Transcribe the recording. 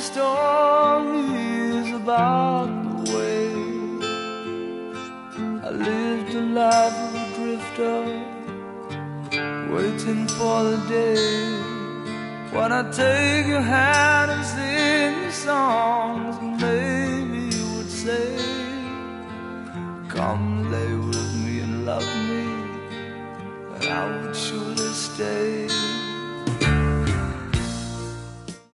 stories about the way I lived a life of a drifter, waiting for the day when I take your hand and sing you songs, and maybe you would say, come lay with me and love me, and I would surely stay.